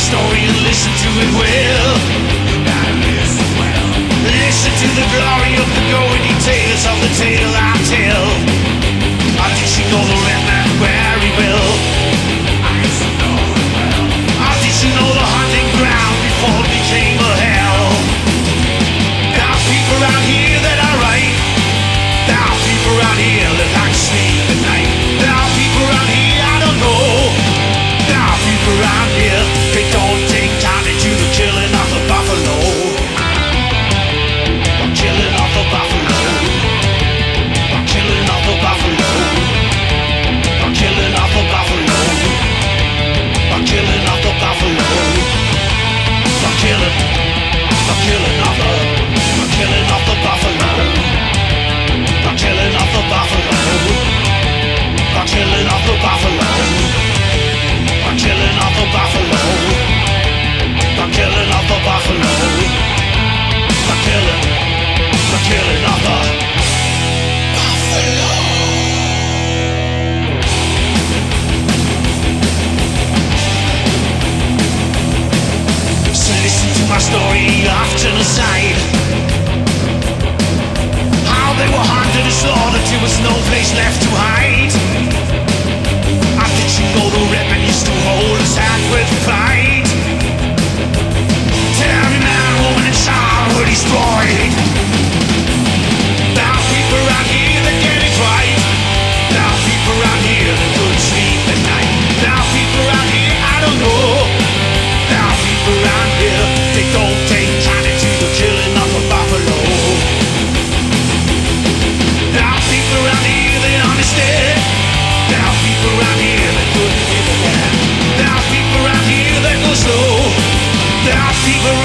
story and listen to it well. Listen to the glory of the gory details of the tale I tell. I did you know the red man very well? I did you know the hunting ground before it became a hell? There are people around here that are right. There are people around here that like to sleep at night. There are people around here I don't know. There are people around here they don't take time to do the killing of the buffalo. The killing of the buffalo. The killing of the buffalo. The killing of the buffalo. The killing of the buffalo. The killing. The killing of the. The killing of the buffalo. The killing of the buffalo. The killing of the buffalo. The killing of the buffalo. The killing of the buffalo. The killing. The killing of the buffalo. So listen to my story off to the side. How they were hunted and slaughtered till there was no place left to hide. I did you know the red man used to hold his hand with pride. Till every man, woman and child were destroyed. There are people around here that get it right. There are people around here that couldn't sleep at night. There are people around here I don't know. There are people around here they don't take time to do the killing of a buffalo. There are people around here that understand. There are people around here that couldn't give a damn. There are people around here that go slow. There are people